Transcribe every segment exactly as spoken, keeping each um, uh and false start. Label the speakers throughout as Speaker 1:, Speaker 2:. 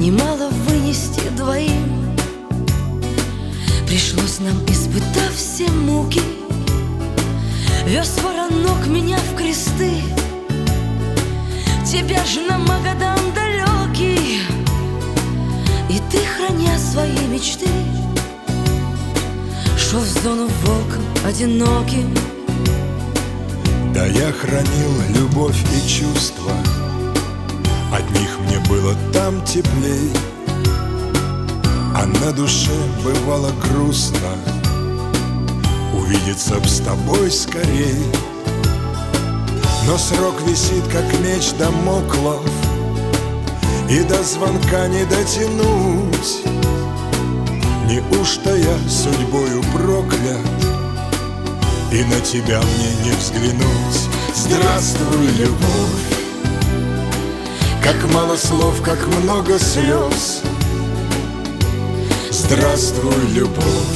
Speaker 1: немало вынести двоим. Пришлось нам, испытав все муки, вез воронок меня в кресты. Тебя ж на Магадан далекий, и ты, храня свои мечты, шел в зону волком одиноким.
Speaker 2: Да я хранил любовь и чувства, от них мне было там теплей, а на душе бывало грустно. Увидеться б с тобой скорей. Но срок висит, как меч Дамоклов, и до звонка не дотянуть. Неужто я судьбою проклят, и на тебя мне не взглянуть? Здравствуй, любовь! Как мало слов, как много слез. Здравствуй, любовь!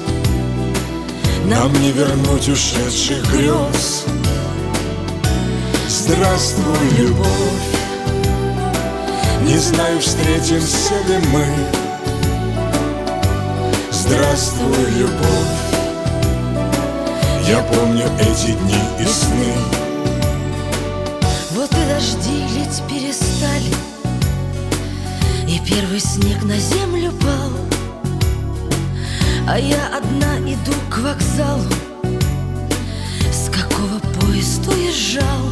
Speaker 2: Нам не вернуть ушедших грез. Здравствуй, любовь! Не знаю, встретимся ли мы. Здравствуй, любовь! Я помню эти дни и сны.
Speaker 1: Вот и дожди лить перестали, и первый снег на землю пал, а я одна иду к вокзалу. С какого поезд уезжал?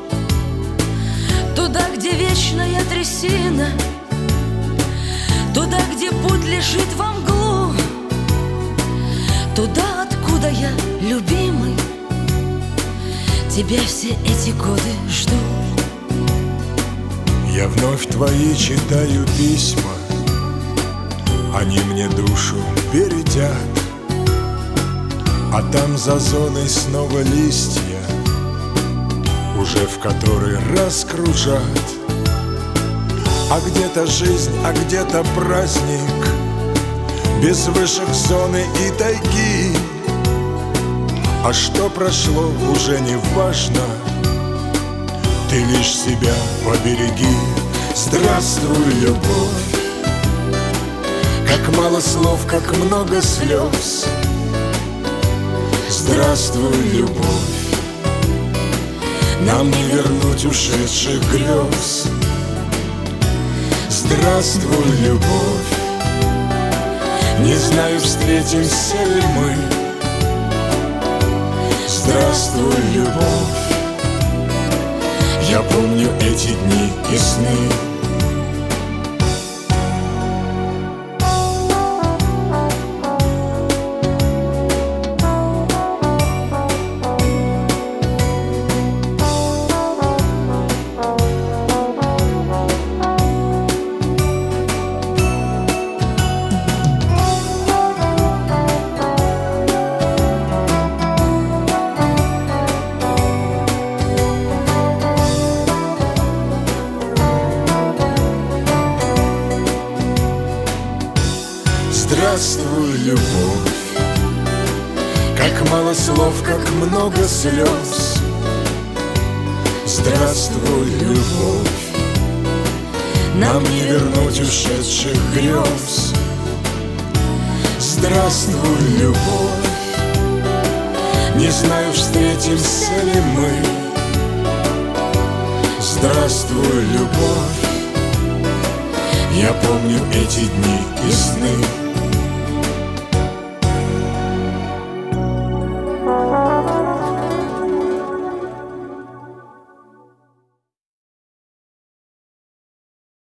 Speaker 1: Туда, где вечная трясина, туда, где путь лежит во мглу, туда, откуда я, любимый, тебя все эти годы жду.
Speaker 2: Я вновь твои читаю письма, они мне душу бередят, а там за зоной снова листья уже в который раз кружат. А где-то жизнь, а где-то праздник, без вышек зоны и тайги. А что прошло, уже не важно, ты лишь себя побереги. Здравствуй, любовь! Как мало слов, как много слез. Здравствуй, любовь! Нам не вернуть ушедших грез. Здравствуй, любовь! Не знаю, встретимся ли мы. Здравствуй, любовь! Я помню эти дни и сны. Здравствуй, любовь! Как мало слов, как много слез. Здравствуй, любовь! Нам не вернуть ушедших грез. Здравствуй, любовь! Не знаю, встретимся ли мы. Здравствуй, любовь! Я помню эти дни и сны.